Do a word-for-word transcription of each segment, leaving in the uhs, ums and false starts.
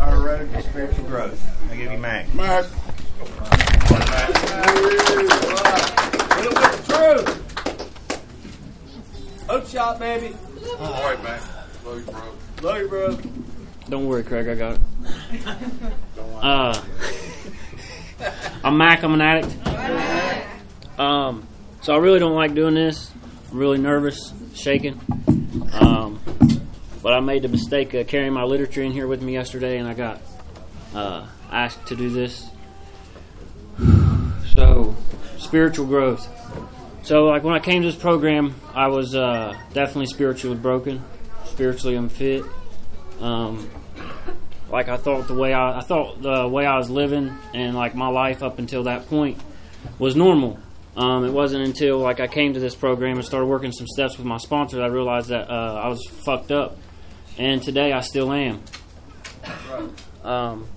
our road to spiritual growth. I give you Mac. Mac. Little bit of truth. Hope shot, baby. All right, Mac. Love you, bro. Love you, bro. Don't worry, Craig. I got it. Uh, I'm Mac. I'm an addict. Um, so I really don't like doing this. I'm really nervous, shaking. Um, but I made the mistake of carrying my literature in here with me yesterday, and I got uh, asked to do this. So, spiritual growth. So, like when I came to this program, I was uh, definitely spiritually broken, spiritually unfit. Um, like I thought the way I, I thought the way I was living and like my life up until that point was normal. Um, it wasn't until like I came to this program and started working some steps with my sponsor that I realized that uh, I was fucked up, and today I still am. Um,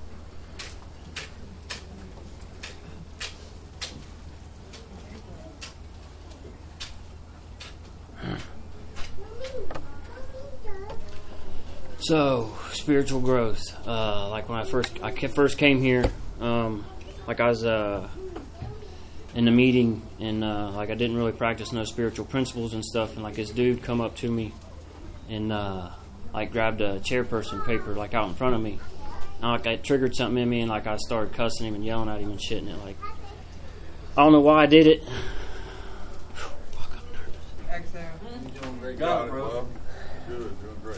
So, spiritual growth. Uh, like when I first I first came here, um, like I was uh, in the meeting, and uh, like I didn't really practice no spiritual principles and stuff. And like this dude come up to me, and uh, like grabbed a chairperson paper like out in front of me. And like I triggered something in me, and like I started cussing him and yelling at him and shit. And it like I don't know why I did it. Fuck, I'm nervous. Exhale. You're doing great. Got Got it, bro. bro. Good, doing great.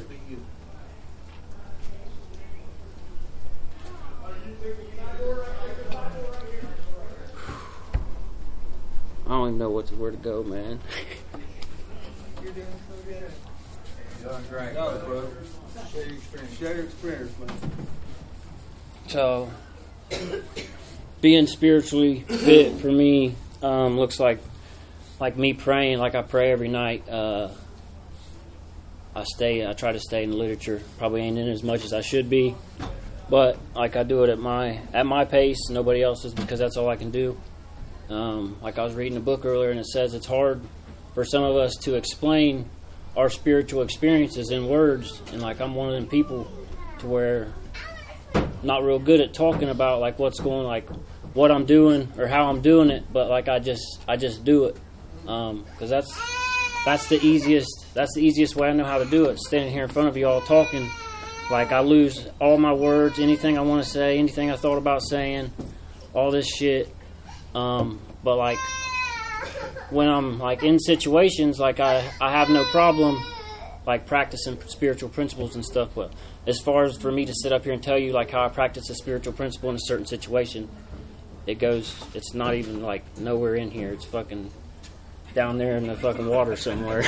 I don't even know what to, where to go, man. You're doing so good. You're doing great. Got it, bro. Share your experience. Share your experience, man. So, being spiritually fit for me um, looks like like me praying. Like I pray every night. Uh, I stay. I try to stay in the literature. Probably ain't in as much as I should be, but like I do it at my at my pace. Nobody else's, because that's all I can do. Um, like I was reading a book earlier, and it says it's hard for some of us to explain our spiritual experiences in words. And like I'm one of them people to where I'm not real good at talking about like what's going, like what I'm doing or how I'm doing it. But like I just I just do it because um, that's that's the easiest that's the easiest way I know how to do it. Standing here in front of you all talking, like I lose all my words, anything I want to say, anything I thought about saying, all this shit. Um, but like when I'm like in situations, like I, I have no problem like practicing spiritual principles and stuff. But as far as for me to sit up here and tell you like how I practice a spiritual principle in a certain situation, it goes, it's not even like nowhere in here. It's fucking down there in the fucking water somewhere.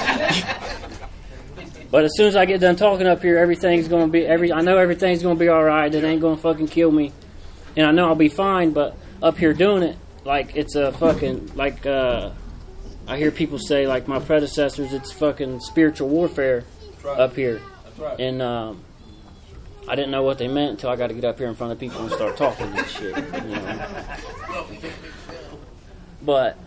But as soon as I get done talking up here, everything's gonna be every. I know everything's gonna be all right. It ain't gonna fucking kill me, and I know I'll be fine. But up here doing it, like it's a fucking, like uh, I hear people say, like my predecessors, it's fucking spiritual warfare Right. up here. That's right. And um, I didn't know what they meant until I got to get up here in front of people and start talking and shit. You know? But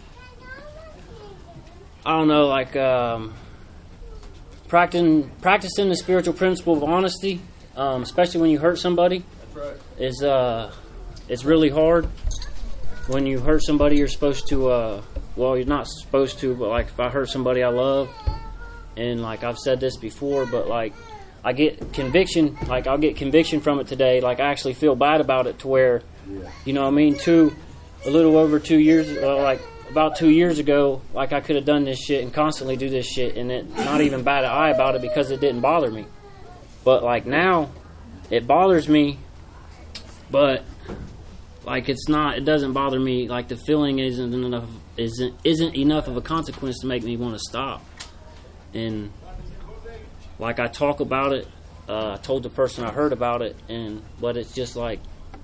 I don't know, like um, practicing practicing the spiritual principle of honesty, um, especially when you hurt somebody, That's right. is uh, it's really hard. When you hurt somebody, you're supposed to, uh, well, you're not supposed to, but like if I hurt somebody I love, and like I've said this before, but like I get conviction, like I'll get conviction from it today, like I actually feel bad about it to where, you know what I mean, two, a little over two years, uh, like about two years ago, like I could have done this shit and constantly do this shit, and it not even bat an eye about it because it didn't bother me. But like now, it bothers me, but like it's not, it doesn't bother me. Like the feeling isn't enough, isn't isn't enough of a consequence to make me want to stop. And like I talk about it, uh, I told the person I heard about it, and but it's just like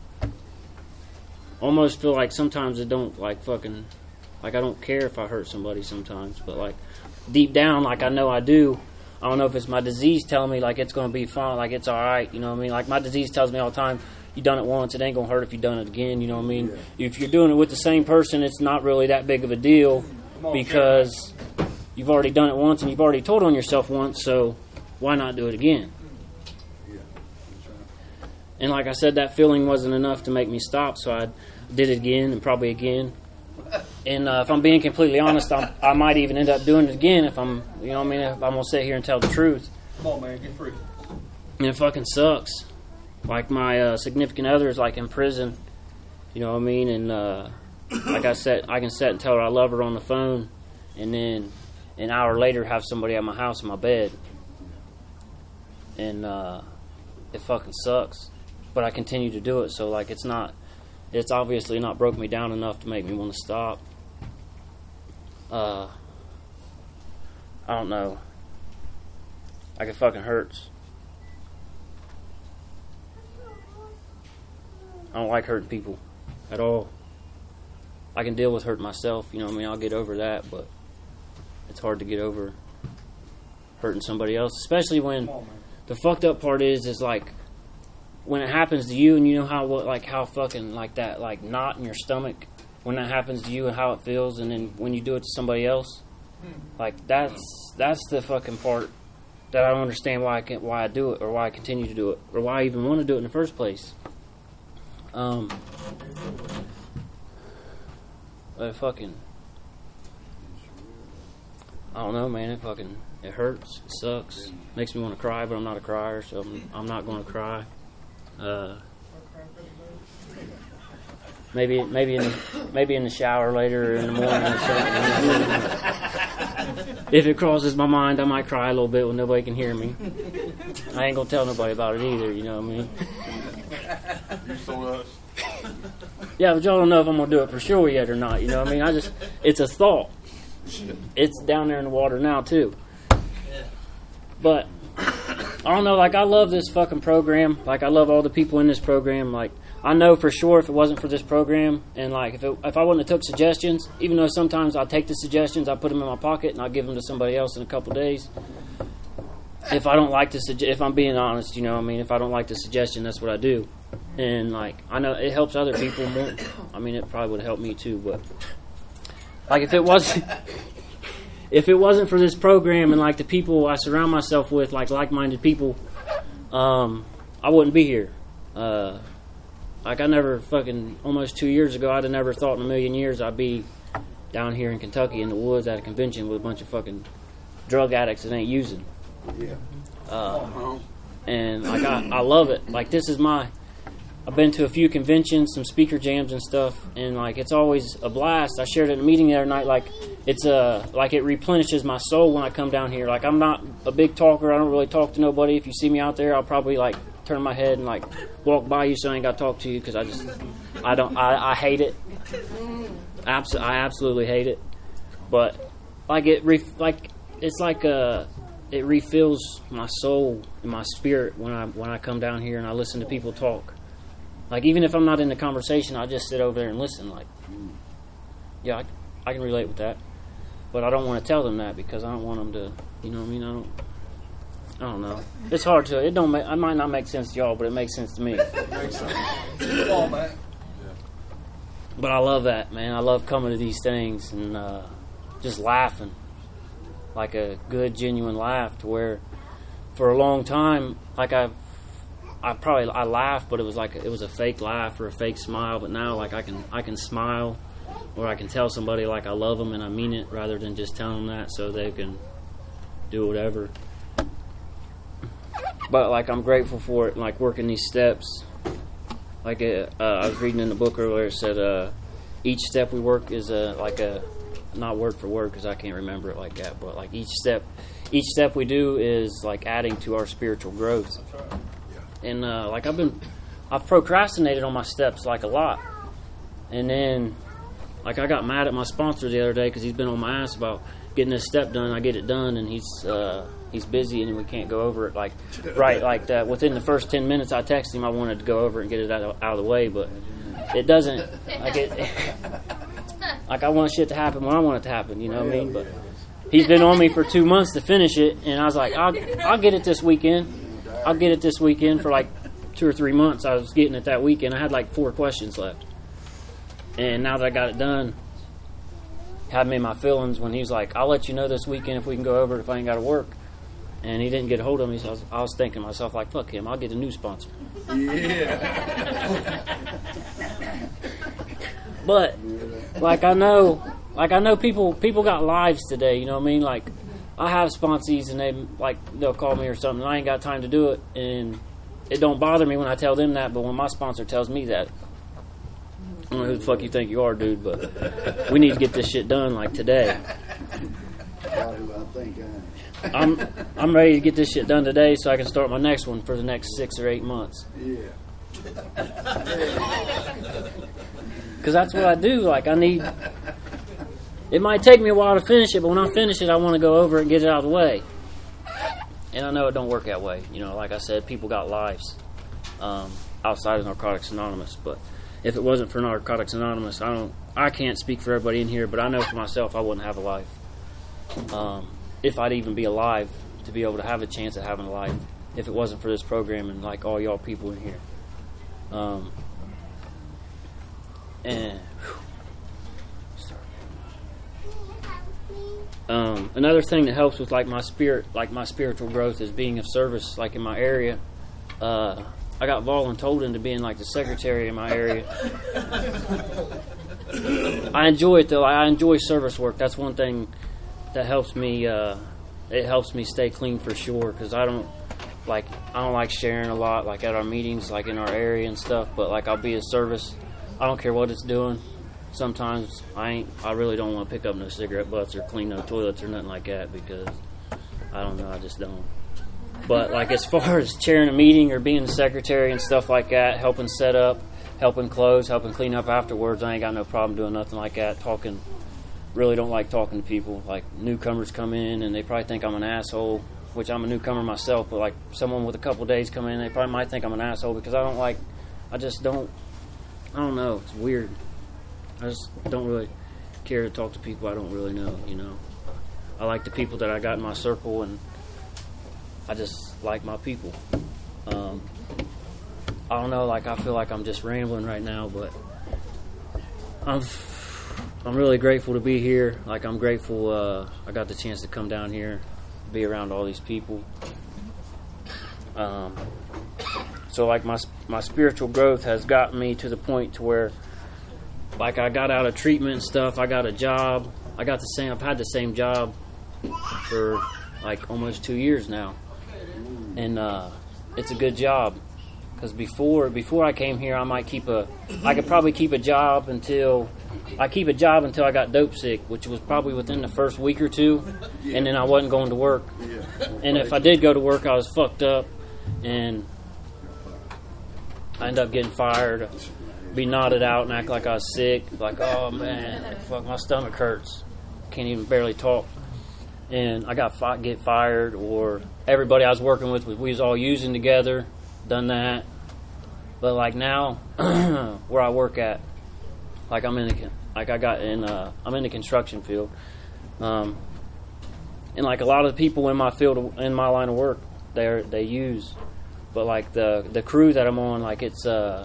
almost feel like sometimes it don't like fucking like I don't care if I hurt somebody sometimes, but like deep down, like I know I do. I don't know if it's my disease telling me like it's gonna be fine, like it's all right. You know what I mean? Like my disease tells me all the time, you done it once, it ain't gonna hurt if you done it again. You know what I mean? Yeah. If you're doing it with the same person, it's not really that big of a deal because you've already done it once and you've already told on yourself once. So why not do it again? And like I said, that feeling wasn't enough to make me stop, so I did it again and probably again. And uh, if I'm being completely honest, I'm, I might even end up doing it again if I'm, you know what I mean, if I'm going to sit here and tell the truth. Come on, man, get free. And it fucking sucks. Like my uh, significant other is like in prison, you know what I mean? And uh, like I said, I can sit and tell her I love her on the phone, and then an hour later have somebody at my house in my bed. And uh, it fucking sucks. But I continue to do it, so like it's not, it's obviously not broke me down enough to make me want to stop. Uh, I don't know. Like it fucking hurts. I don't like hurting people at all. I can deal with hurting myself, you know what I mean? I'll get over that, but it's hard to get over hurting somebody else, especially when Come on, man. the fucked up part is, is like when it happens to you and you know how, what, like how fucking like that, like knot in your stomach when that happens to you and how it feels, and then when you do it to somebody else, like that's, that's the fucking part that I don't understand why I can, why I do it or why I continue to do it or why I even want to do it in the first place. Um, but fucking, I don't know, man. It fucking, it hurts. It sucks. Makes me want to cry, but I'm not a crier, so I'm, I'm not going to cry. Uh, maybe, maybe in, the, maybe in the shower later or in the morning or something. If it crosses my mind, I might cry a little bit when nobody can hear me. I ain't gonna tell nobody about it either. You know what I mean? You told us. Yeah, but y'all don't know if I'm going to do it for sure yet or not, you know what I mean? I just, it's a thought. It's down there in the water now, too. But, I don't know, like, I love this fucking program. Like, I love all the people in this program. Like, I know for sure if it wasn't for this program, and, like, if it, if I wouldn't have took suggestions, even though sometimes I take the suggestions, I put them in my pocket, and I'll give them to somebody else in a couple days. If I don't like the sugge- if I'm being honest, you know what I mean? If I don't like the suggestion, that's what I do. And, like, I know it helps other people more. I mean, it probably would help me, too, but... Like, if it wasn't... if it wasn't for this program and, like, the people I surround myself with, like, like-minded people, um, I wouldn't be here. Uh, like, I never fucking... Almost two years ago, I'd have never thought in a million years I'd be down here in Kentucky in the woods at a convention with a bunch of fucking drug addicts that ain't using. Yeah. Uh, and, like, I, I love it. Like, this is my... I've been to a few conventions, some speaker jams and stuff, and like it's always a blast. I shared it in a meeting the other night. Like it's a like it replenishes my soul when I come down here. Like I'm not a big talker. I don't really talk to nobody. If you see me out there, I'll probably like turn my head and like walk by you, so I ain't got to talk to you because I just I don't I, I hate it. Abs- I absolutely hate it. But like it re- like it's like a it refills my soul and my spirit when I when I come down here and I listen to people talk. Like, even if I'm not in the conversation, I just sit over there and listen. Like, yeah, I, I can relate with that. But I don't want to tell them that because I don't want them to, you know what I mean? I don't, I don't know. It's hard to, it don't make, it might not make sense to y'all, but it makes sense to me. Makes sense. Come on, man. But I love that, man. I love coming to these things and uh, just laughing. Like a good, genuine laugh to where for a long time, like I've, I probably I laughed, but it was like it was a fake laugh or a fake smile. But now, like I can I can smile, or I can tell somebody like I love them and I mean it, rather than just telling them that so they can do whatever. But like I'm grateful for it. Like working these steps. Like uh, I was reading in the book earlier, it said uh, each step we work is a like a not word for word because I can't remember it like that. But like each step, each step we do is like adding to our spiritual growth. And, uh, like, I've been, I've procrastinated on my steps, like, a lot. And then, like, I got mad at my sponsor the other day because he's been on my ass about getting this step done. I get it done, and he's, uh, he's busy, and we can't go over it, like, right, like that. Within the first ten minutes I texted him, I wanted to go over it and get it out of, out of the way, but it doesn't, like, it, like, I want shit to happen when I want it to happen, you know what I mean? But he's been on me for two months to finish it, and I was like, I'll, I'll get it this weekend. I'll get it this weekend. For like two or three months I was getting it that weekend. I had like four questions left. And now that I got it done, had me in my feelings when he was like, I'll let you know this weekend if we can go over it if I ain't got to work. and he didn't get a hold of me. So I was, I was thinking to myself, like, fuck him, I'll get a new sponsor. Yeah. But like I know, like I know people people got lives today. You know what I mean? Like I have sponsees, and they like they'll call me or something. And I ain't got time to do it, and it don't bother me when I tell them that. But when my sponsor tells me that, I don't know who the fuck you think you are, dude. But we need to get this shit done like today. I'm I'm ready to get this shit done today, so I can start my next one for the next six or eight months. Yeah. Because that's what I do. Like, I need... It might take me a while to finish it, but when I finish it, I want to go over it and get it out of the way. And I know it don't work that way. You know, like I said, people got lives um, outside of Narcotics Anonymous. But if it wasn't for Narcotics Anonymous, I don't... I can't speak for everybody in here, but I know for myself I wouldn't have a life. Um, if I'd even be alive to be able to have a chance at having a life, if it wasn't for this program and, like, all y'all people in here. Um... And um, another thing that helps with like my spirit, like my spiritual growth, is being of service. Like in my area, uh, I got voluntold into being like the secretary in my area. I enjoy it though. I enjoy service work. That's one thing that helps me. Uh, it helps me stay clean for sure, because I don't like I don't like sharing a lot, like at our meetings, like in our area and stuff. But like I'll be of service. I don't care what it's doing. Sometimes I ain't. I really don't want to pick up no cigarette butts or clean no toilets or nothing like that, because I don't know. I just don't. But like as far as chairing a meeting or being the secretary and stuff like that, helping set up, helping close, helping clean up afterwards, I ain't got no problem doing nothing like that. Talking, really don't like talking to people. Like newcomers come in and they probably think I'm an asshole, which I'm a newcomer myself. But like someone with a couple days come in, they probably might think I'm an asshole because I don't like. I just don't. I don't know. It's weird. I just don't really care to talk to people I don't really know, you know. I like the people that I got in my circle, and I just like my people. Um, I don't know, like, I feel like I'm just rambling right now, but I'm I'm really grateful to be here. Like, I'm grateful uh, I got the chance to come down here, be around all these people. Um... So, like, my my spiritual growth has gotten me to the point to where, like, I got out of treatment and stuff. I got a job. I got the same. I've had the same job for like almost two years now, and uh, it's a good job. Because before before I came here, I might keep a. I could probably keep a job until I keep a job until I got dope sick, which was probably within the first week or two, and then I wasn't going to work. And if I did go to work, I was fucked up, and I ended up getting fired, be nodded out and act like I was sick. Like, oh man, like, fuck, my stomach hurts. Can't even barely talk. And I got fi- get fired, or everybody I was working with, we was all using together, done that. But like now, where I work at, like I'm in the, like I got in, uh, I'm in the construction field. Um, and like a lot of the people in my field, in my line of work, they they use. But like the the crew that I'm on, like it's uh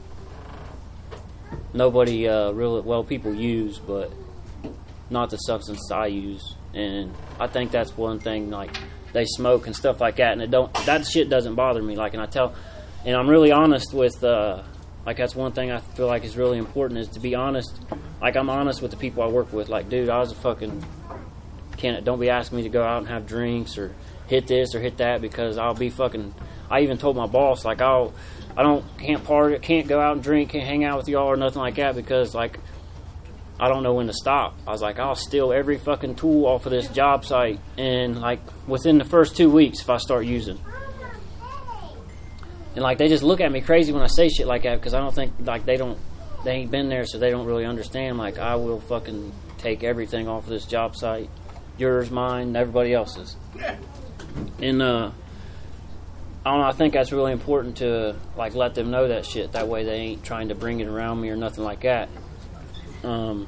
nobody uh really well people use, but not the substance I use. And I think that's one thing. Like they smoke and stuff like that, and it don't that shit doesn't bother me. Like, and I tell, and I'm really honest with uh like that's one thing I feel like is really important, is to be honest. Like I'm honest with the people I work with. Like, dude, I was a fucking can't don't be asking me to go out and have drinks or hit this or hit that, because I'll be fucking. I even told my boss, like, I'll, I don't, can't party, can't go out and drink, can't hang out with y'all or nothing like that, because, like, I don't know when to stop. I was like, I'll steal every fucking tool off of this job site, and, like, within the first two weeks, if I start using. And, like, they just look at me crazy when I say shit like that, because I don't think, like, they don't, they ain't been there, so they don't really understand. Like, I will fucking take everything off of this job site. Yours, mine, everybody else's. And, uh... I don't know, I think that's really important to, like, let them know that shit. That way they ain't trying to bring it around me or nothing like that. Um,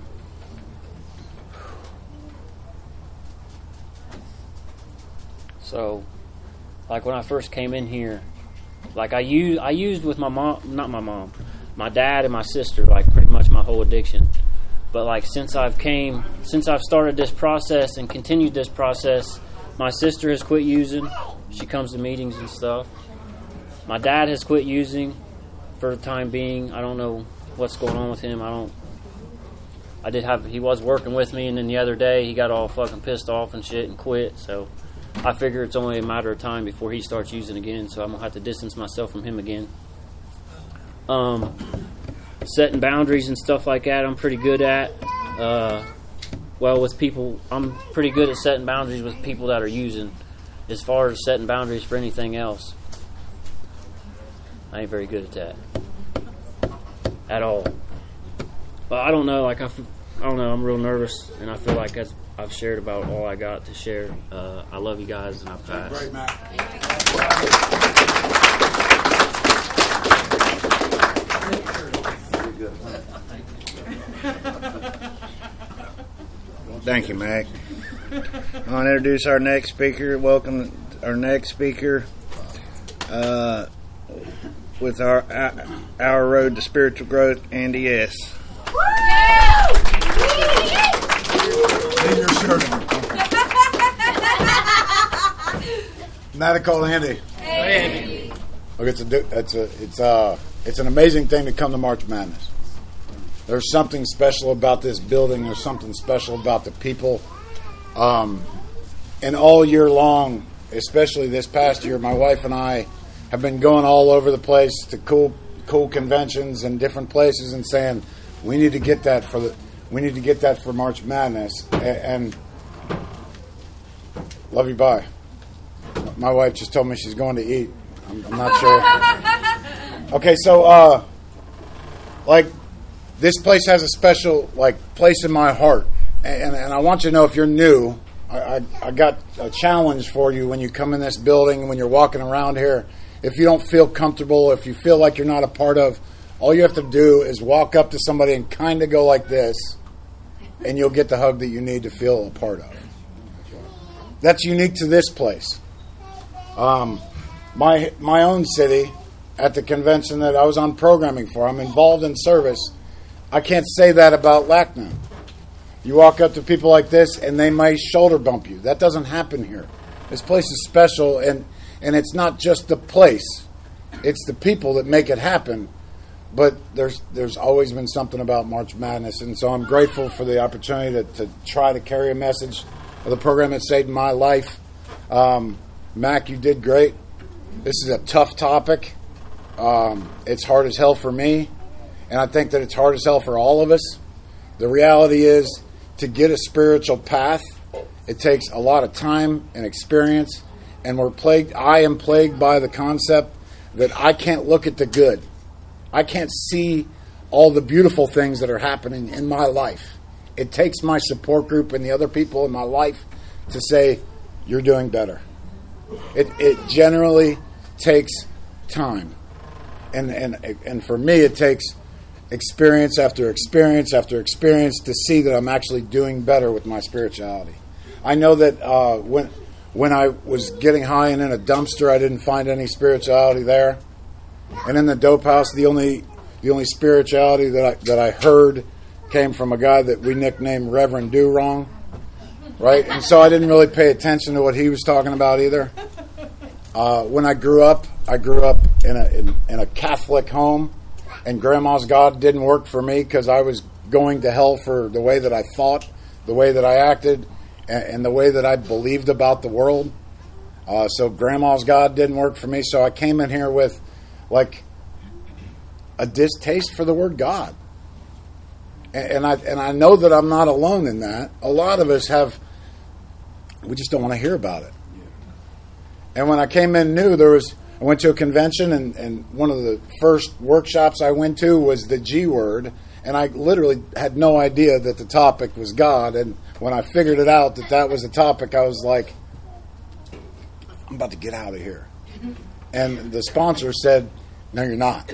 so, like, when I first came in here, like, I used, I used with my mom, not my mom, my dad and my sister, like, pretty much my whole addiction. But, like, since I've came, since I've started this process and continued this process My sister has quit using. She comes to meetings and stuff. My dad has quit using for the time being. I don't know what's going on with him. I don't. I did have. He was working with me, and then the other day he got all fucking pissed off and shit and quit. So I figure it's only a matter of time before he starts using again. So I'm gonna have to distance myself from him again. Um, setting boundaries and stuff like that, I'm pretty good at. Uh, well, with people, I'm pretty good at setting boundaries with people that are using. As far as setting boundaries for anything else, I ain't very good at that at all. But I don't know. Like I, f- I don't know. I'm real nervous, and I feel like that's, I've shared about all I got to share. Uh, I love you guys, and I pass. Great, Matt. Thank you, Mac. I want to introduce our next speaker. Welcome our next speaker uh, with our our road to spiritual growth, Andy S. Leave your shirt on. Now they call Andy. Hey. Look, it's a it's a it's a it's an amazing thing to come to March Madness. There's something special about this building. There's something special about the people. Um, and all year long, especially this past year, my wife and I have been going all over the place to cool cool conventions and different places and saying we need to get that for the we need to get that for March Madness. And, and love you, bye. My wife just told me she's going to eat. I'm, I'm not sure. Okay, so uh, like. This place has a special like place in my heart, and, and I want you to know if you're new, I, I, I got a challenge for you when you come in this building, when you're walking around here. If you don't feel comfortable, if you feel like you're not a part of, all you have to do is walk up to somebody and kind of go like this, and you'll get the hug that you need to feel a part of. That's unique to this place. Um, my my own city, at the convention that I was on programming for, I'm involved in service. I can't say that about L A C N A. You walk up to people like this, and they might shoulder bump you. That doesn't happen here. This place is special, and, and it's not just the place. It's the people that make it happen. But there's there's always been something about March Madness, and so I'm grateful for the opportunity to, to try to carry a message of the program that saved my life. Um, Mac, you did great. This is a tough topic. Um, it's hard as hell for me. And I think that it's hard as hell for all of us. The reality is, to get a spiritual path, it takes a lot of time and experience. And we're plagued. I am plagued by the concept that I can't look at the good. I can't see all the beautiful things that are happening in my life. It takes my support group and the other people in my life to say, you're doing better. It, it generally takes time. And, and, and for me, it takes experience after experience after experience to see that I'm actually doing better with my spirituality. I know that uh, when when I was getting high and in a dumpster, I didn't find any spirituality there. And in the dope house, the only the only spirituality that I, that I heard came from a guy that we nicknamed Reverend Do Wrong, right? And so I didn't really pay attention to what he was talking about either. Uh, when I grew up, I grew up in a in, in a Catholic home. And Grandma's God didn't work for me because I was going to hell for the way that I thought, the way that I acted, and, and the way that I believed about the world. Uh, so Grandma's God didn't work for me. So I came in here with like a distaste for the word God. And, and I and I know that I'm not alone in that. A lot of us have, we just don't want to hear about it. And when I came in new, there was... I went to a convention, and, and one of the first workshops I went to was the G word, and I literally had no idea that the topic was God. And when I figured it out that that was the topic, I was like, I'm about to get out of here. And the sponsor said, no, you're not.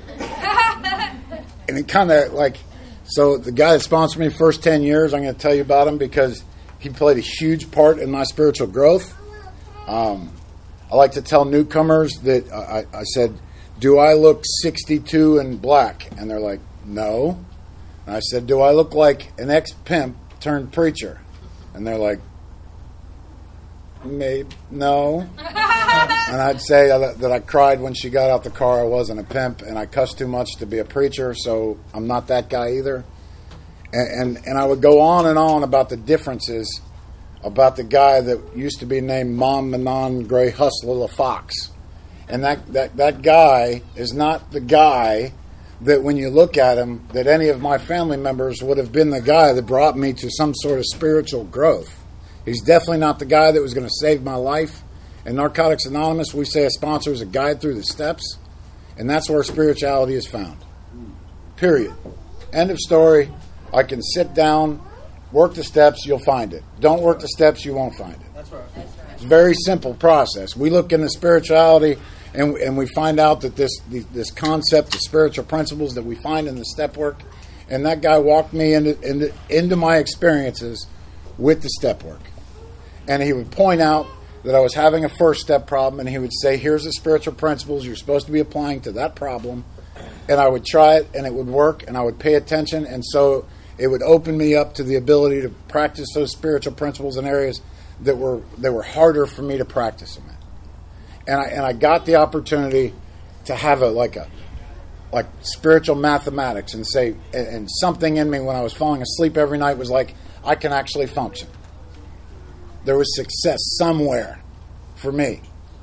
And it kind of like, so the guy that sponsored me first ten years, I'm going to tell you about him because he played a huge part in my spiritual growth. Um, I like to tell newcomers that I, I said, do I look sixty-two and black? And they're like, no. And I said, do I look like an ex-pimp turned preacher? And they're like, Maybe no. And I'd say that I cried when she got out the car. I wasn't a pimp, and I cussed too much to be a preacher, so I'm not that guy either. And, and and I would go on and on about the differences about the guy that used to be named Mom Manon Gray Hustler La Fox. And that, that, that guy is not the guy that when you look at him, that any of my family members would have been the guy that brought me to some sort of spiritual growth. He's definitely not the guy that was going to save my life. In Narcotics Anonymous, we say a sponsor is a guide through the steps, and that's where spirituality is found. Period. End of story. I can sit down, work the steps, you'll find it. Don't work the steps, you won't find it. That's right. That's right. It's a very simple process. We look into spirituality, and, and we find out that this this concept, the spiritual principles that we find in the step work, and that guy walked me into, into, into my experiences with the step work. And he would point out that I was having a first step problem, and he would say, here's the spiritual principles you're supposed to be applying to that problem. And I would try it, and it would work, and I would pay attention, and so it would open me up to the ability to practice those spiritual principles in areas that were that were harder for me to practice them in. And I and I got the opportunity to have a like a like spiritual mathematics and say and, and something in me when I was falling asleep every night was like, I can actually function. There was success somewhere for me.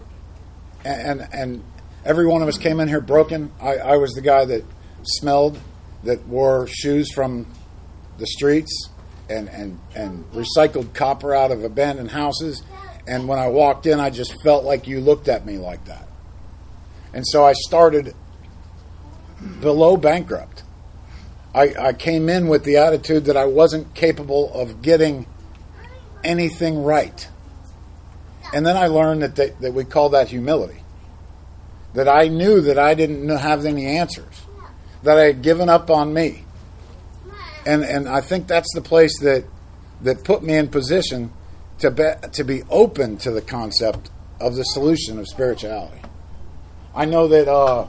And and, and every one of us came in here broken. I, I was the guy that smelled, that wore shoes from the streets and, and, and recycled copper out of abandoned houses. And when I walked in, I just felt like you looked at me like that. And so I started below bankrupt. I, I came in with the attitude that I wasn't capable of getting anything right. And then I learned that, they, that we call that humility. That I knew that I didn't have any answers. That I had given up on me. And and I think that's the place that that put me in position to be, to be open to the concept of the solution of spirituality. I know that uh,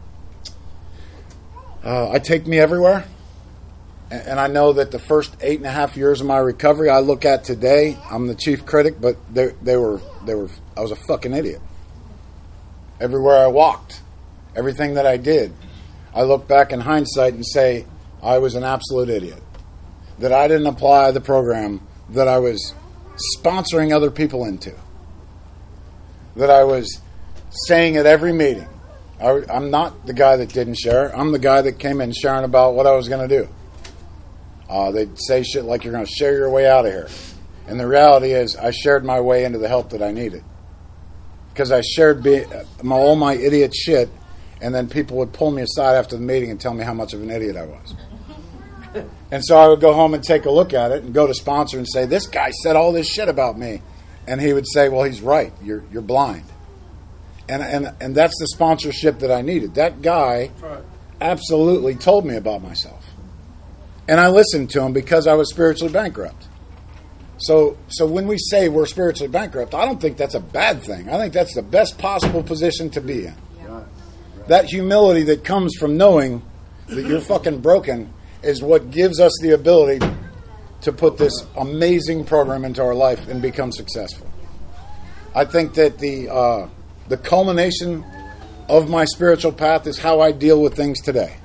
uh, I take me everywhere. And I know that the first eight and a half years of my recovery, I look at today, I'm the chief critic, but they, they were, they were, I was a fucking idiot. Everywhere I walked, everything that I did, I look back in hindsight and say, I was an absolute idiot. That I didn't apply the program that I was sponsoring other people into. That I was saying at every meeting. I, I'm not the guy that didn't share. I'm the guy that came in sharing about what I was going to do. Uh, they'd say shit like, you're going to share your way out of here. And the reality is, I shared my way into the help that I needed. Because I shared be, my, all my idiot shit, and then people would pull me aside after the meeting and tell me how much of an idiot I was. And so I would go home and take a look at it and go to sponsor and say, this guy said all this shit about me. And he would say, well, he's right. You're you're blind. And and and that's the sponsorship that I needed. That guy absolutely told me about myself. And I listened to him because I was spiritually bankrupt. So so when we say we're spiritually bankrupt, I don't think that's a bad thing. I think that's the best possible position to be in. That humility that comes from knowing that you're fucking broken is what gives us the ability to put this amazing program into our life and become successful. I think that the uh, the culmination of my spiritual path is how I deal with things today.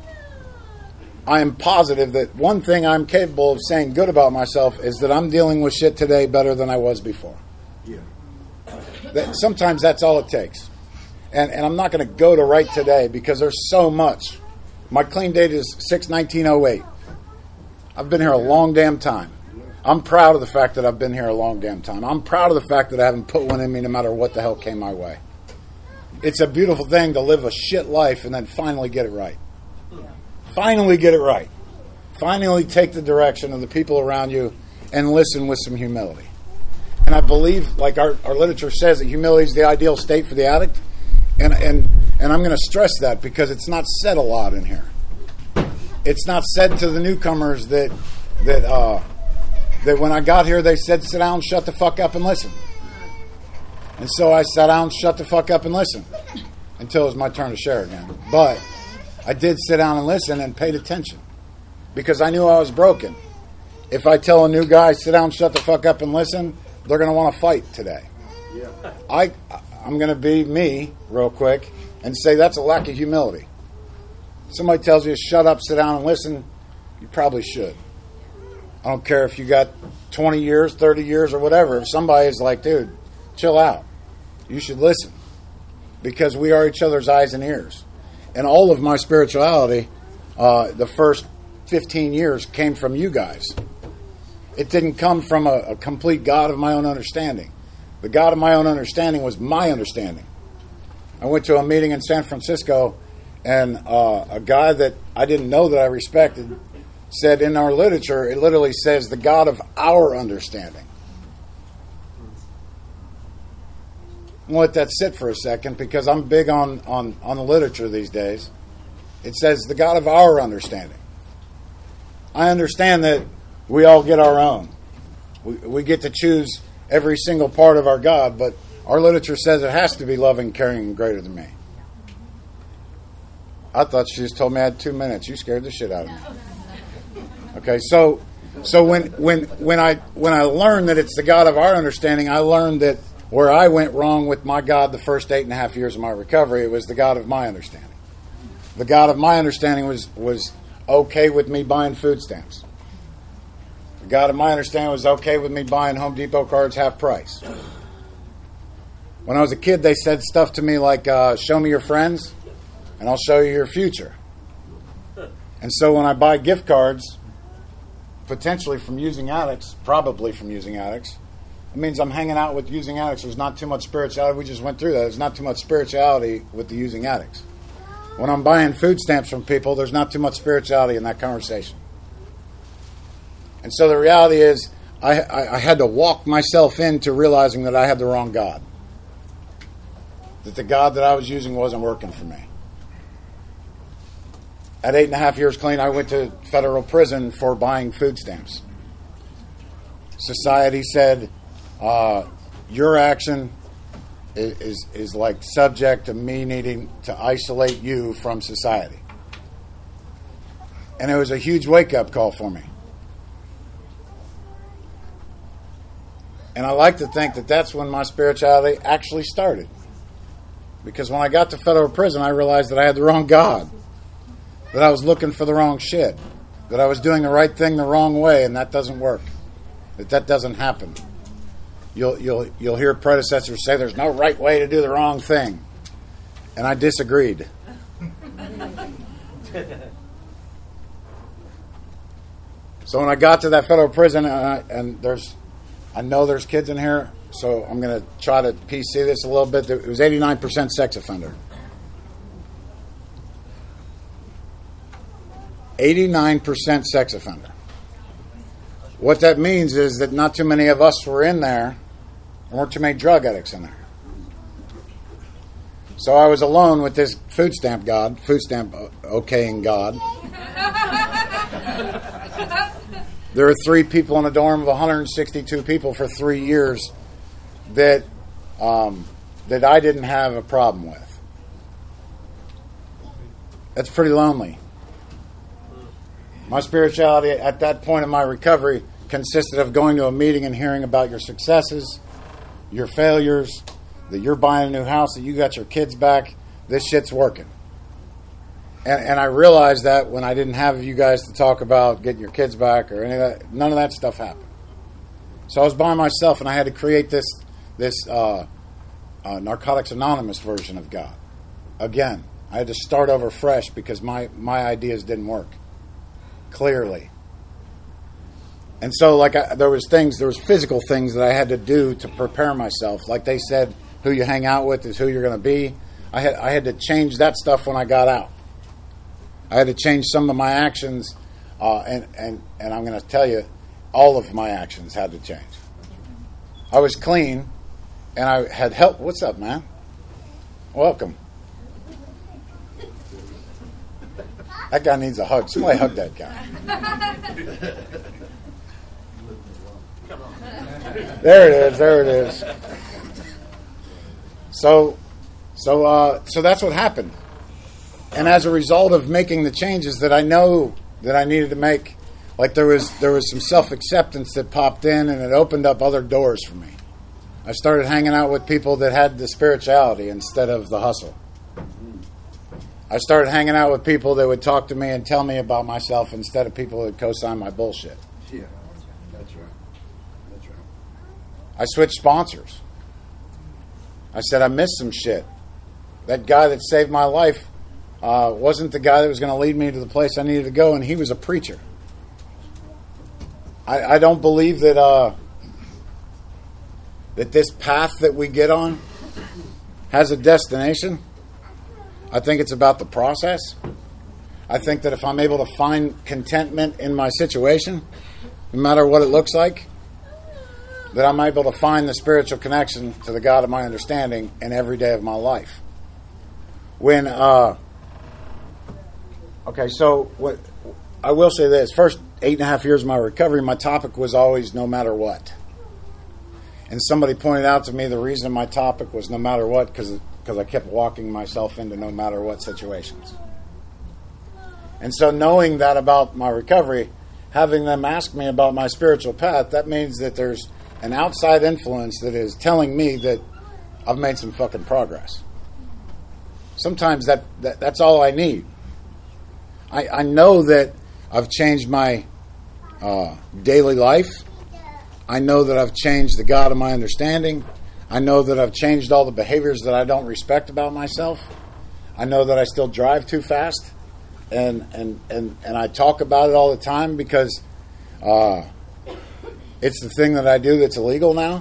I am positive that one thing I'm capable of saying good about myself is that I'm dealing with shit today better than I was before. Yeah. That, sometimes that's all it takes. And, and I'm not going to go to right today because there's so much. My clean date is six nineteen oh eight. I've been here a long damn time. I'm proud of the fact that I've been here a long damn time. I'm proud of the fact that I haven't put one in me no matter what the hell came my way. It's a beautiful thing to live a shit life and then finally get it right. Finally get it right. Finally take the direction of the people around you and listen with some humility. And I believe, like our, our literature says, that humility is the ideal state for the addict. And and and I'm going to stress that because it's not said a lot in here. It's not said to the newcomers that that uh, that when I got here they said, sit down, shut the fuck up and listen. And so I sat down, shut the fuck up and listen until it was my turn to share again. But I did sit down and listen and paid attention because I knew I was broken. If I tell a new guy, sit down, shut the fuck up and listen, they're going to want to fight today. Yeah. I, I'm going to be me real quick and say that's a lack of humility. If somebody tells you to shut up, sit down, and listen, you probably should. I don't care if you got twenty years, thirty years, or whatever. If somebody is like, dude, chill out, you should listen. Because we are each other's eyes and ears. And all of my spirituality, uh, the first fifteen years, came from you guys. It didn't come from a, a complete God of my own understanding. The God of my own understanding was my understanding. I went to a meeting in San Francisco, and uh, a guy that I didn't know that I respected said in our literature, it literally says the God of our understanding. I'm going to let that sit for a second because I'm big on, on, on the literature these days. It says the God of our understanding. I understand that we all get our own. We, we get to choose every single part of our God, but our literature says it has to be loving, caring, and greater than me. I thought she just told me I had two minutes. You scared the shit out of me. Okay, so so when when when I when I learned that it's the God of our understanding, I learned that where I went wrong with my God the first eight and a half years of my recovery, it was the God of my understanding. The God of my understanding was was okay with me buying food stamps. The God of my understanding was okay with me buying Home Depot cards half price. When I was a kid, they said stuff to me like, uh, show me your friends, and I'll show you your future. And so when I buy gift cards, potentially from using addicts, probably from using addicts, it means I'm hanging out with using addicts. There's not too much spirituality. We just went through that. There's not too much spirituality with the using addicts. When I'm buying food stamps from people, there's not too much spirituality in that conversation. And so the reality is, I, I, I had to walk myself into realizing that I had the wrong God. That the God that I was using wasn't working for me. At eight and a half years clean, I went to federal prison for buying food stamps. Society said, uh, your action is, is, is like subject to me needing to isolate you from society. And it was a huge wake-up call for me. And I like to think that that's when my spirituality actually started. Because when I got to federal prison, I realized that I had the wrong God. That I was looking for the wrong shit. That I was doing the right thing the wrong way, and that doesn't work. That that doesn't happen. You'll you'll you'll hear predecessors say there's no right way to do the wrong thing. And I disagreed. So when I got to that federal prison, and, I, and there's, I know there's kids in here, so I'm going to try to P C this a little bit. It was eighty-nine percent sex offender. eighty-nine percent sex offender. What that means is that not too many of us were in there, and weren't too many drug addicts in there. So I was alone with this food stamp God, food stamp okaying God. There were three people in a dorm of one hundred sixty-two people for three years that um, that I didn't have a problem with. That's pretty lonely. My spirituality at that point in my recovery consisted of going to a meeting and hearing about your successes, your failures, that you're buying a new house, that you got your kids back. This shit's working. And, and I realized that when I didn't have you guys to talk about getting your kids back or any of that, none of that stuff happened. So I was by myself, and I had to create this this uh, uh, Narcotics Anonymous version of God. Again, I had to start over fresh because my, my ideas didn't work. Clearly. And so like I, there was things, there was physical things that I had to do to prepare myself. Like they said, who you hang out with is who you're going to be. I had I had to change that stuff when I got out. I had to change some of my actions, uh, and, and, and I'm going to tell you, all of my actions had to change. I was clean, and I had help. What's up, man? Welcome. That guy needs a hug. Somebody hug that guy. There it is. There it is. So, so, uh, so that's what happened. And as a result of making the changes that I know that I needed to make, like there was there was some self-acceptance that popped in, and it opened up other doors for me. I started hanging out with people that had the spirituality instead of the hustle. I started hanging out with people that would talk to me and tell me about myself instead of people that co-sign my bullshit. Yeah, that's right. That's right. I switched sponsors. I said I missed some shit. That guy that saved my life uh, wasn't the guy that was going to lead me to the place I needed to go, and he was a preacher. I, I don't believe that uh, that this path that we get on has a destination. I think it's about the process. I think that if I'm able to find contentment in my situation, no matter what it looks like, that I'm able to find the spiritual connection to the God of my understanding in every day of my life. When, uh, okay, so what I will say this. First eight and a half years of my recovery, my topic was always no matter what. And somebody pointed out to me the reason my topic was no matter what, because because I kept walking myself into no matter what situations. And so knowing that about my recovery, having them ask me about my spiritual path, that means that there's an outside influence that is telling me that I've made some fucking progress. Sometimes that, that that's all I need. I, I know that I've changed my uh, daily life. I know that I've changed the God of my understanding. I know that I've changed all the behaviors that I don't respect about myself. I know that I still drive too fast. And and, and, and I talk about it all the time because uh, it's the thing that I do that's illegal now.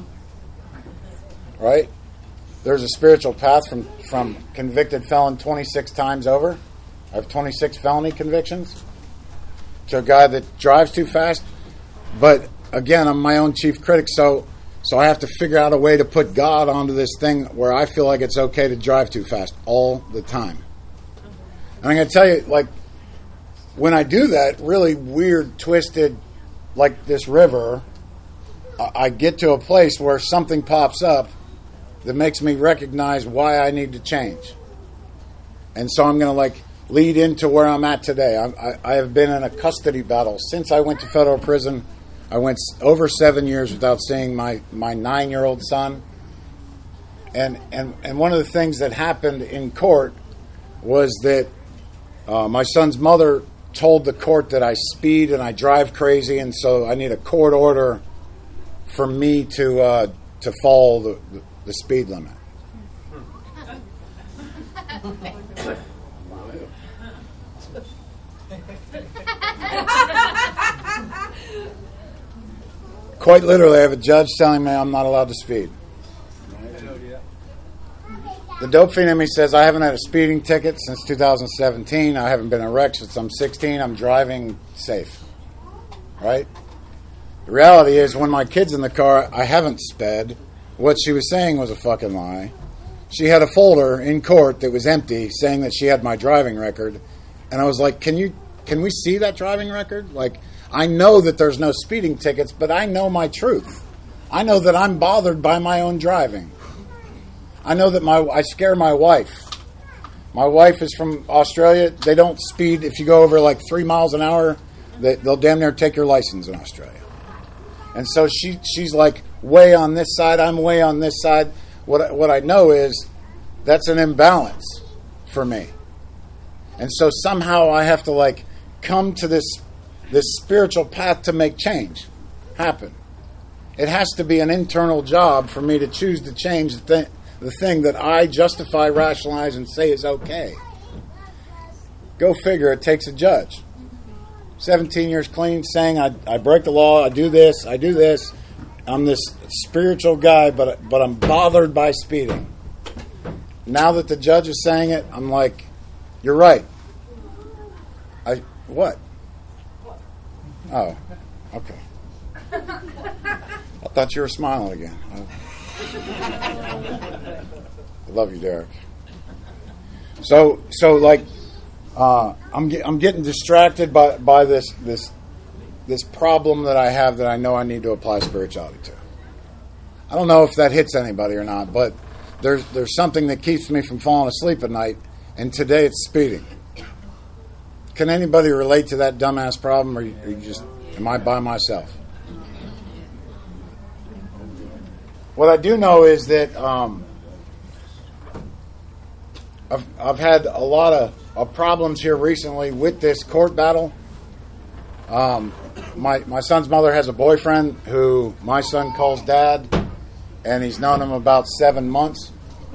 Right? There's a spiritual path from, from convicted felon twenty-six times over. I have twenty-six felony convictions. To a guy that drives too fast. But again, I'm my own chief critic, so so I have to figure out a way to put God onto this thing where I feel like it's okay to drive too fast all the time. And I'm going to tell you, like, when I do that, really weird, twisted, like this river, I get to a place where something pops up that makes me recognize why I need to change. And so I'm going to, like, lead into where I'm at today. I, I, I have been in a custody battle since I went to federal prison. I went over seven years without seeing my, my nine-year-old son. And, and and one of the things that happened in court was that uh, my son's mother told the court that I speed and I drive crazy, and so I need a court order for me to uh, to follow the, the, the speed limit. Quite literally, I have a judge telling me I'm not allowed to speed. The dope fiend in me says I haven't had a speeding ticket since two thousand seventeen. I haven't been in a wreck since I'm sixteen. I'm driving safe. Right? The reality is, when my kid's in the car, I haven't sped. What she was saying was a fucking lie. She had a folder in court that was empty saying that she had my driving record. And I was like, can you, can we see that driving record? Like, I know that there's no speeding tickets, but I know my truth. I know that I'm bothered by my own driving. I know that my I scare my wife. My wife is from Australia. They don't speed. If you go over like three miles an hour, they, they'll damn near take your license in Australia. And so she she's like way on this side. I'm way on this side. What what I know is that's an imbalance for me. And so somehow I have to like come to this this spiritual path to make change happen. It has to be an internal job for me to choose to change the thing, the thing that I justify, rationalize, and say is okay. Go figure, it takes a judge. seventeen years clean, saying I, I break the law, I do this, I do this. I'm this spiritual guy, but but I'm bothered by speeding. Now that the judge is saying it, I'm like, you're right. I what? Oh, okay. I thought you were smiling again. I love you, Derek. So, so like, uh, I'm get, I'm getting distracted by, by this this this problem that I have that I know I need to apply spirituality to. I don't know if that hits anybody or not, but there's there's something that keeps me from falling asleep at night, and today it's speeding. Can anybody relate to that dumbass problem, or you, or you just am I by myself? what I do know is that um, I've I've had a lot of, of problems here recently with this court battle. Um, my my son's mother has a boyfriend who my son calls dad, and he's known him about seven months.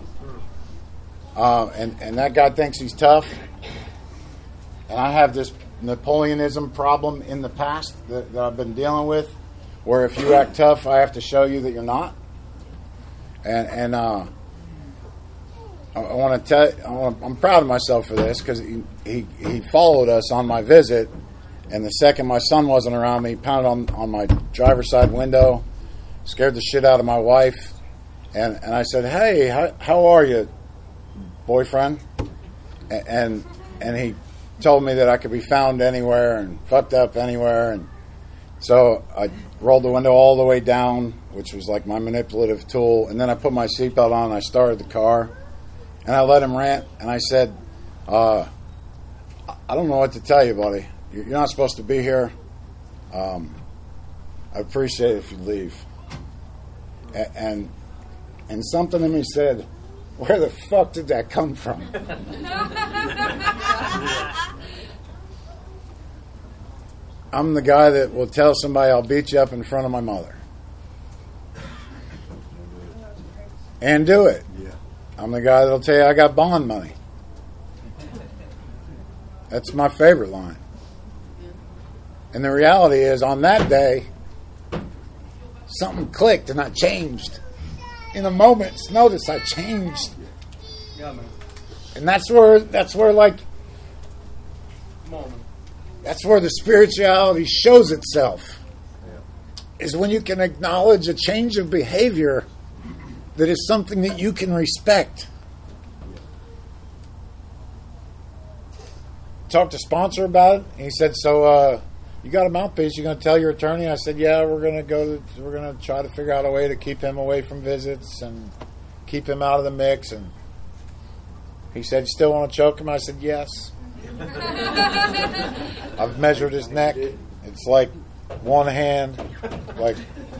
Uh, and and that guy thinks he's tough. And I have this Napoleonism problem in the past that, that I've been dealing with, where if you act tough, I have to show you that you're not. And and uh, I, I want to tell, I wanna, I'm proud of myself for this because he, he he followed us on my visit, and the second my son wasn't around me, he pounded on on my driver's side window, scared the shit out of my wife, and and I said, "Hey, how how are you, boyfriend?" And and, and he told me that I could be found anywhere and fucked up anywhere, and so I rolled the window all the way down, which was like my manipulative tool, and then I put my seatbelt on and I started the car, and I let him rant, and I said, uh, I don't know what to tell you, buddy. You're not supposed to be here. Um, I appreciate it if you leave. And, and and something in me said, where the fuck did that come from? I'm the guy that will tell somebody I'll beat you up in front of my mother. And do it. Yeah. I'm the guy that'll tell you I got bond money. That's my favorite line. And the reality is, on that day, something clicked and I changed. In a moment's notice, I changed. Yeah, man. And that's where, that's where, like, Come on, man. that's where the spirituality shows itself. Yeah. Is when you can acknowledge a change of behavior that is something that you can respect. Talked to sponsor about it. And he said, "So, uh, you got a mouthpiece? You going to tell your attorney?" I said, "Yeah, we're going to go. To, we're going to try to figure out a way to keep him away from visits and keep him out of the mix." And he said, "You still want to choke him?" I said, "Yes." I've measured his neck. It's like one hand, like.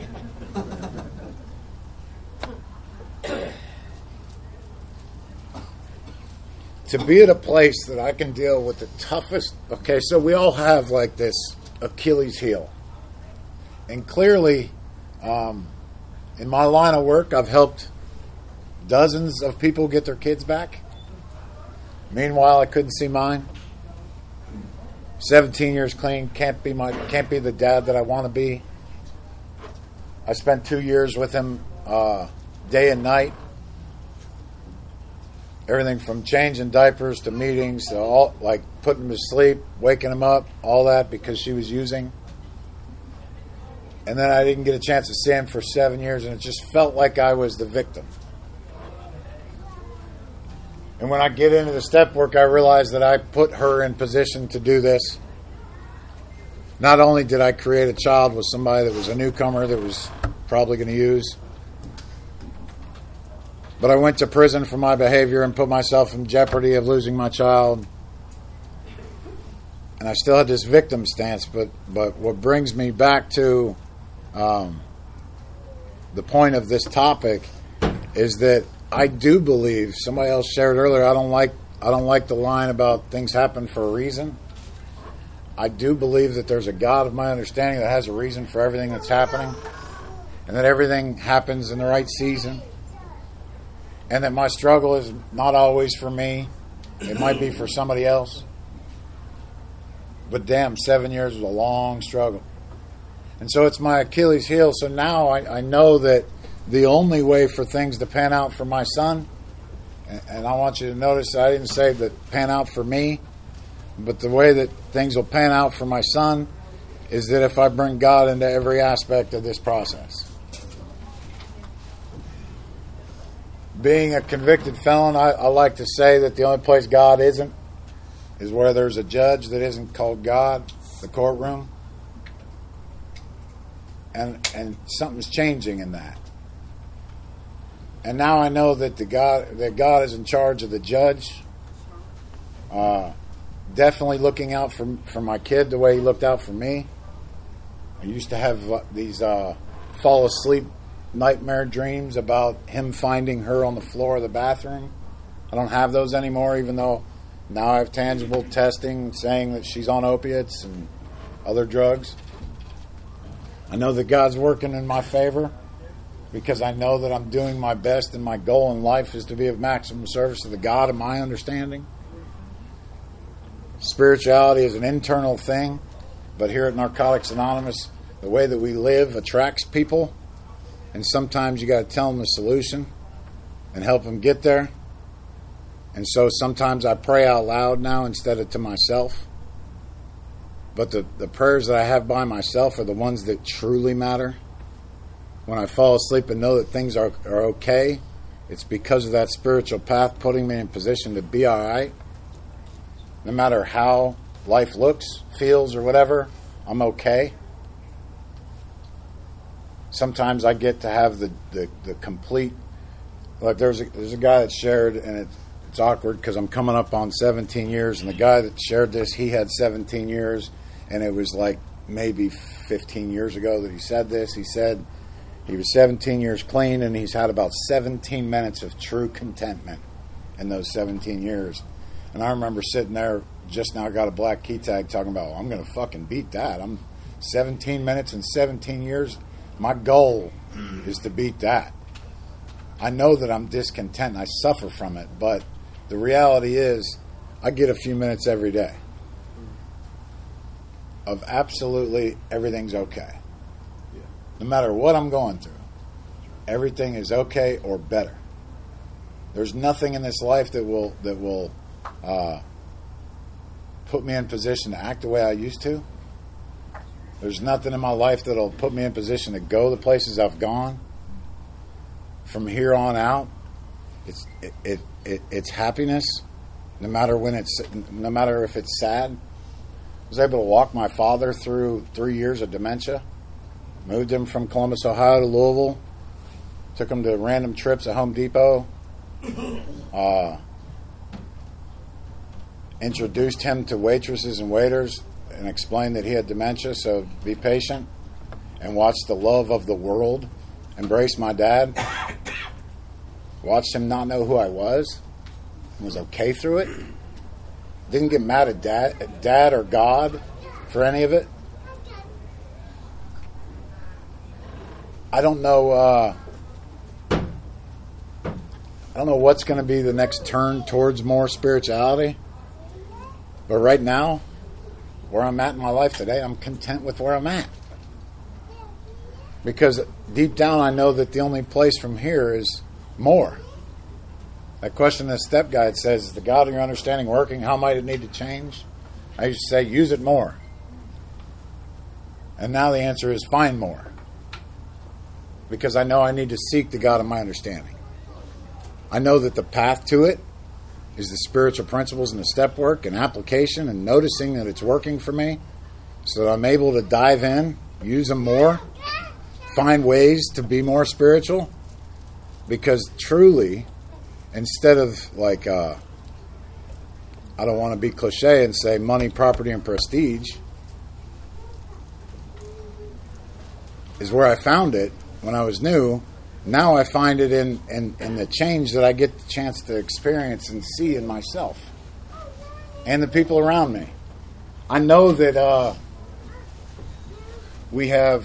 To be at a place that I can deal with the toughest. Okay, so we all have like this Achilles heel. And clearly, um, in my line of work, I've helped dozens of people get their kids back. Meanwhile, I couldn't see mine. seventeen years clean, can't be my, can't be the dad that I want to be. I spent two years with him uh, day and night. Everything from changing diapers to meetings to all, like putting him to sleep, waking him up, all that because she was using. And then I didn't get a chance to see him for seven years, and it just felt like I was the victim. And when I get into the step work, I realize that I put her in position to do this. Not only did I create a child with somebody that was a newcomer that was probably going to use, but I went to prison for my behavior and put myself in jeopardy of losing my child. And I still had this victim stance, but, but what brings me back to um, the point of this topic is that I do believe, somebody else shared earlier, I don't like I don't like the line about things happen for a reason. I do believe that there's a God of my understanding that has a reason for everything that's happening, and that everything happens in the right season. And that my struggle is not always for me. It might be for somebody else. But damn, seven years was a long struggle. And so it's my Achilles heel. So now I, I know that the only way for things to pan out for my son, and, and I want you to notice I didn't say that pan out for me, but the way that things will pan out for my son is that if I bring God into every aspect of this process. Being a convicted felon, I, I like to say that the only place God isn't is where there's a judge that isn't called God, the courtroom. And and something's changing in that. And now I know that the God that God is in charge of the judge. Uh, definitely looking out for for my kid the way he looked out for me. I used to have uh, these uh, fall asleep nightmare dreams about him finding her on the floor of the bathroom. I don't have those anymore, even though now I have tangible testing saying that she's on opiates and other drugs. I know that God's working in my favor because I know that I'm doing my best, and my goal in life is to be of maximum service to the God of my understanding. Spirituality is an internal thing, but here at Narcotics Anonymous, the way that we live attracts people, and sometimes you got to tell them the solution and help them get there. And so sometimes I pray out loud now instead of to myself. But the, the prayers that I have by myself are the ones that truly matter. When I fall asleep and know that things are, are okay, it's because of that spiritual path putting me in position to be all right. No matter how life looks, feels, or whatever, I'm okay. Sometimes I get to have the, the, the complete... Like there's a, there's a guy that shared, and it, it's awkward because I'm coming up on seventeen years, and the guy that shared this, he had seventeen years, and it was like maybe fifteen years ago that he said this. He said he was seventeen years clean, and he's had about seventeen minutes of true contentment in those seventeen years. And I remember sitting there, just now got a black key tag, talking about, well, I'm going to fucking beat that. I'm seventeen minutes in seventeen years. My goal is to beat that. I know that I'm discontent and I suffer from it, but the reality is I get a few minutes every day of absolutely everything's okay. No matter what I'm going through, everything is okay or better. There's nothing in this life that will that will uh, put me in position to act the way I used to. There's nothing in my life that'll put me in position to go the places I've gone. From here on out, it's it, it, it it's happiness, no matter when it's no matter if it's sad. I was able to walk my father through three years of dementia. Moved him from Columbus, Ohio to Louisville. Took him to random trips at Home Depot. Uh, introduced him to waitresses and waiters and explained that he had dementia, so be patient. And watched the love of the world embrace my dad. Watched him not know who I was. And was okay through it. Didn't get mad at dad, at dad or God for any of it. I don't know. Uh, I don't know what's going to be the next turn towards more spirituality. But right now, where I'm at in my life today, I'm content with where I'm at. Because deep down, I know that the only place from here is more. That question in the step guide says, is the God of your understanding working? How might it need to change? I used to say, use it more. And now the answer is find more. Because I know I need to seek the God of my understanding. I know that the path to it is the spiritual principles and the step work and application and noticing that it's working for me so that I'm able to dive in, use them more, find ways to be more spiritual. Because truly, instead of like, uh, I don't want to be cliche and say money, property, and prestige, is where I found it when I was new. Now I find it in, in, in the change that I get the chance to experience and see in myself and the people around me. I know that uh, we have...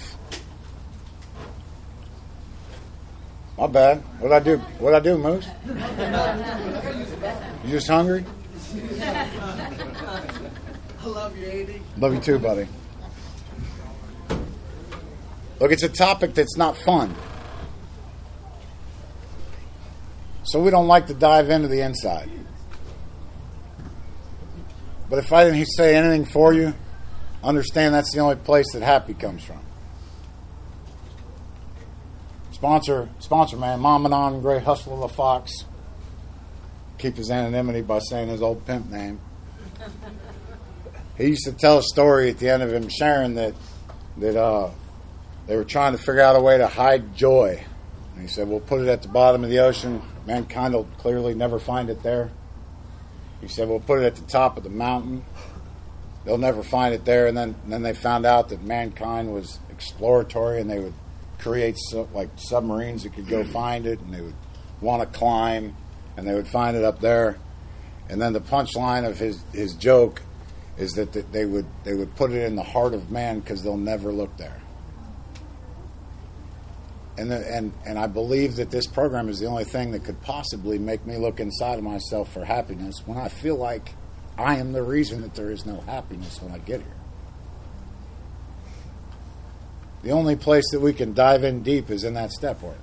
My bad. What'd I do? What'd I do, Moose? You just hungry? I love you, Andy. Love you too, buddy. Look, it's a topic that's not fun. So we don't like to dive into the inside. But if I didn't say anything for you, understand that's the only place that happy comes from. Sponsor, sponsor man, Mom and On, Great Hustle of the Fox. Keep his anonymity by saying his old pimp name. He used to tell a story at the end of him sharing that that uh, they were trying to figure out a way to hide joy. And he said, we'll put it at the bottom of the ocean. Mankind will clearly never find it there. He said, we'll put it at the top of the mountain. They'll never find it there. And then, and then they found out that mankind was exploratory and they would create so, like submarines that could go find it, and they would want to climb, and they would find it up there. And then the punchline of his, his joke is that th- they would they would put it in the heart of man because they'll never look there. And, the, and and I believe that this program is the only thing that could possibly make me look inside of myself for happiness when I feel like I am the reason that there is no happiness when I get here. The only place that we can dive in deep is in that step work.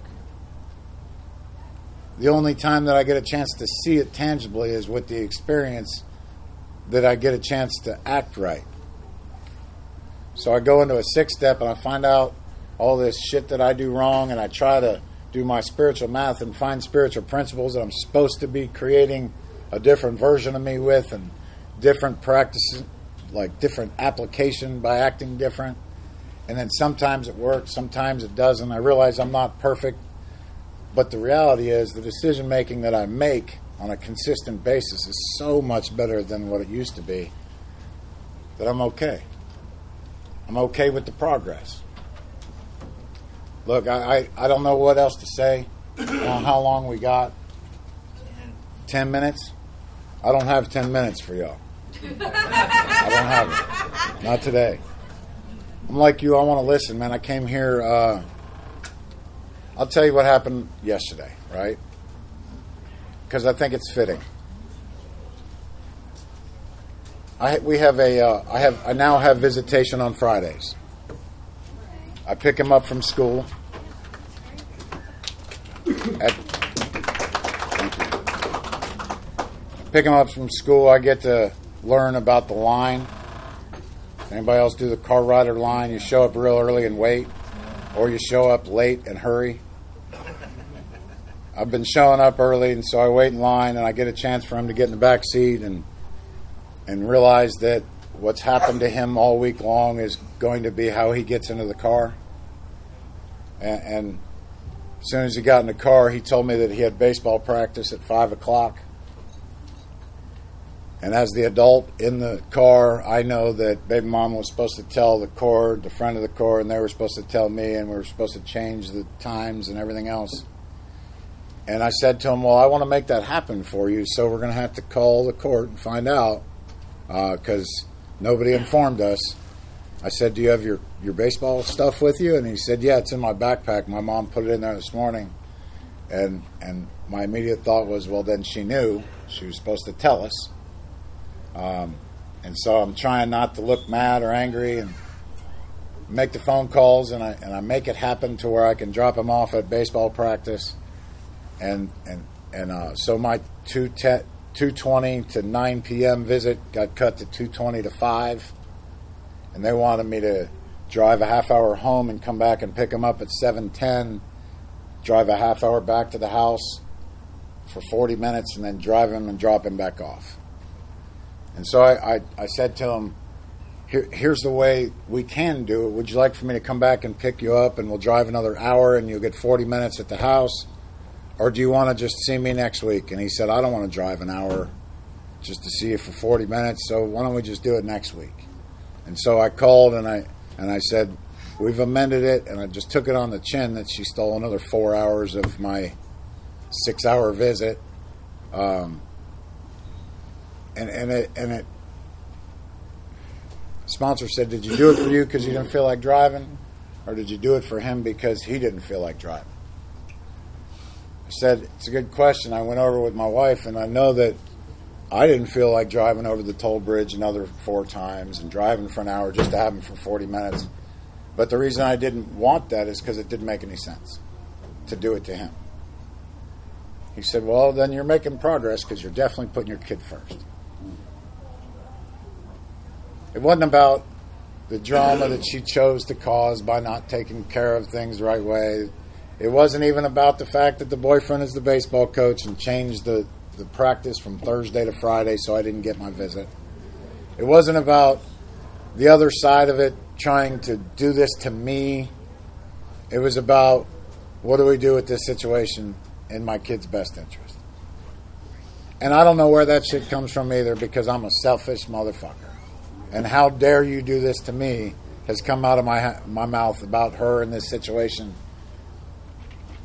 The only time that I get a chance to see it tangibly is with the experience that I get a chance to act right. So I go into a six step and I find out all this shit that I do wrong, and I try to do my spiritual math and find spiritual principles that I'm supposed to be creating a different version of me with, and different practices, like different application by acting different. And then sometimes it works, sometimes it doesn't. I realize I'm not perfect, but the reality is the decision making that I make on a consistent basis is so much better than what it used to be that I'm okay. I'm okay with the progress. Look, I, I, I don't know what else to say. I don't know how long we got. Ten minutes? I don't have ten minutes for y'all. I don't have it. Not today. I'm like you, I want to listen, man. I came here, uh, I'll tell you what happened yesterday, right? Because I think it's fitting. I we have a uh, I have I now have visitation on Fridays. I pick him up from school. At, thank you. Pick him up from school. I get to learn about the line. Anybody else do the car rider line? You show up real early and wait, or you show up late and hurry. I've been showing up early, and so I wait in line, and I get a chance for him to get in the back seat and and realize that what's happened to him all week long is going to be how he gets into the car. And, and as soon as he got in the car, he told me that he had baseball practice at five o'clock. And as the adult in the car, I know that baby mama was supposed to tell the corps, the friend of the corps, and they were supposed to tell me, and we were supposed to change the times and everything else. And I said to him, well, I want to make that happen for you, so we're going to have to call the court and find out, because uh, nobody informed us. I said, do you have your, your baseball stuff with you? And he said, yeah, it's in my backpack. My mom put it in there this morning. And and my immediate thought was, well, then she knew. She was supposed to tell us. Um, and so I'm trying not to look mad or angry and make the phone calls, and I and I make it happen to where I can drop him off at baseball practice. And and and uh, so my two twenty to nine p.m. visit got cut to two twenty to five, and they wanted me to drive a half hour home and come back and pick him up at seven ten, drive a half hour back to the house for forty minutes, and then drive him and drop him back off. And so I, I, I said to him, Here, here's the way we can do it. Would you like for me to come back and pick you up, and we'll drive another hour and you'll get forty minutes at the house? Or do you want to just see me next week? And he said, I don't want to drive an hour just to see you for forty minutes, so why don't we just do it next week? And so I called and I and I said, we've amended it, and I just took it on the chin that she stole another four hours of my six-hour visit. Um, and and it and it. Sponsor said, did you do it for you because you didn't feel like driving, or did you do it for him because he didn't feel like driving? I said, it's a good question. I went over with my wife, and I know that I didn't feel like driving over the toll bridge another four times and driving for an hour just to have him for forty minutes. But the reason I didn't want that is because it didn't make any sense to do it to him. He said, well, then you're making progress because you're definitely putting your kid first. It wasn't about the drama that she chose to cause by not taking care of things the right way. It wasn't even about the fact that the boyfriend is the baseball coach and changed the, the practice from Thursday to Friday so I didn't get my visit. It wasn't about the other side of it trying to do this to me. It was about, what do we do with this situation in my kid's best interest? And I don't know where that shit comes from either, because I'm a selfish motherfucker. And how dare you do this to me has come out of my my mouth about her in this situation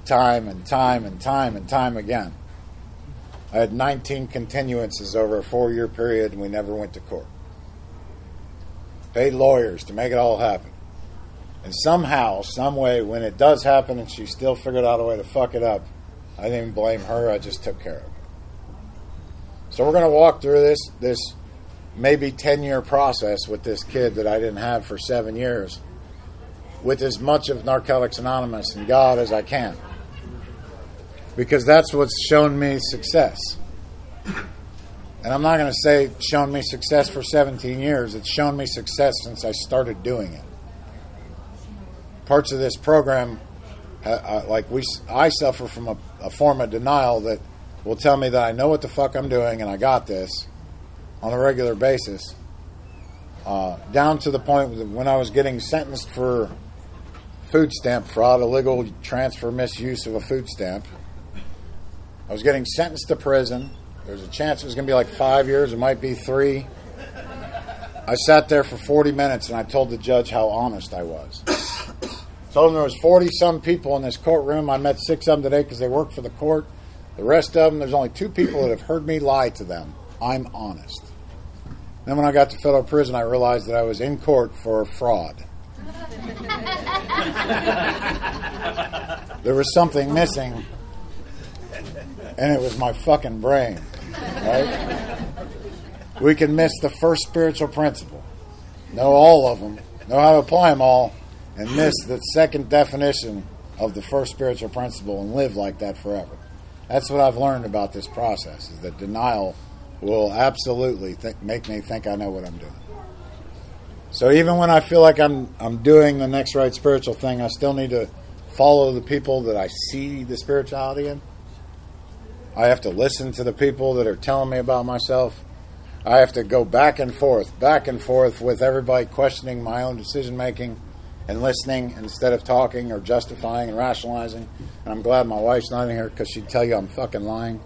time and time and time and time again. I had nineteen continuances over a four-year period, and we never went to court. Paid lawyers to make it all happen. And somehow, some way, when it does happen and she still figured out a way to fuck it up, I didn't even blame her. I just took care of it. So we're going to walk through this this maybe ten-year process with this kid that I didn't have for seven years with as much of Narcotics Anonymous and God as I can. Because that's what's shown me success. And I'm not going to say shown me success for seventeen years. It's shown me success since I started doing it. Parts of this program, uh, like we, I suffer from a, a form of denial that will tell me that I know what the fuck I'm doing and I got this on a regular basis. Uh, down to the point when I was getting sentenced for food stamp fraud, illegal transfer misuse of a food stamp. I was getting sentenced to prison. There's a chance it was going to be like five years. It might be three. I sat there for forty minutes and I told the judge how honest I was. Told him there was forty-some people in this courtroom. I met six of them today because they work for the court. The rest of them, there's only two people that have heard me lie to them. I'm honest. Then when I got to federal prison, I realized that I was in court for fraud. There was something missing, and it was my fucking brain. Right? We can miss the first spiritual principle, know all of them, know how to apply them all, and miss the second definition of the first spiritual principle and live like that forever. That's what I've learned about this process, is that denial will absolutely th- make me think I know what I'm doing. So even when I feel like I'm I'm doing the next right spiritual thing, I still need to follow the people that I see the spirituality in. I have to listen to the people that are telling me about myself. I have to go back and forth, back and forth with everybody questioning my own decision-making and listening instead of talking or justifying and rationalizing. And I'm glad my wife's not in here because she'd tell you I'm fucking lying.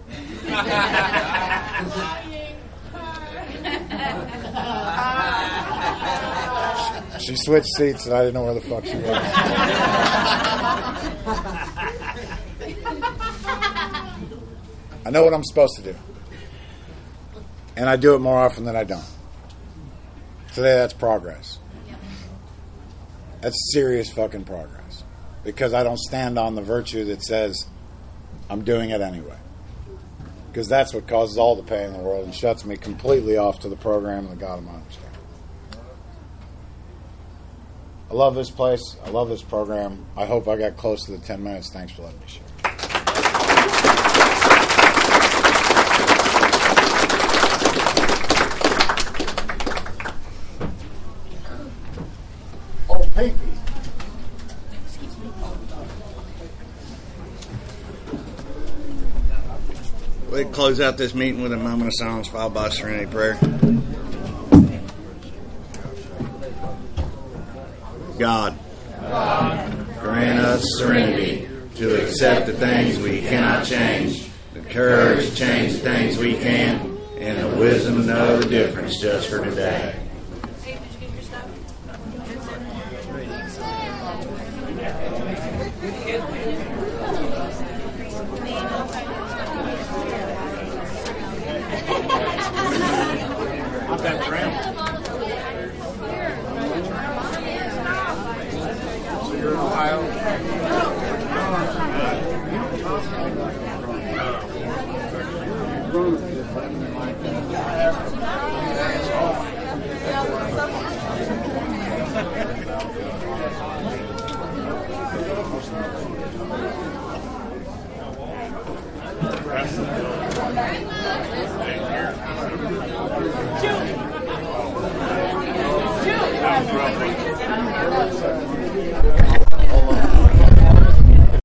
She switched seats and I didn't know where the fuck she was. I know what I'm supposed to do. And I do it more often than I don't. Today, that's progress. That's serious fucking progress. Because I don't stand on the virtue that says I'm doing it anyway. Because that's what causes all the pain in the world and shuts me completely off to the program and the God of my understanding. I love this place. I love this program. I hope I got close to the ten minutes. Thanks for letting me share. Oh, Pinky. We close out this meeting with a moment of silence followed by a serenity prayer. God, God, grant us serenity to accept the things we cannot change, the courage to change the things we can, and the wisdom to know the difference just for today. Shoot!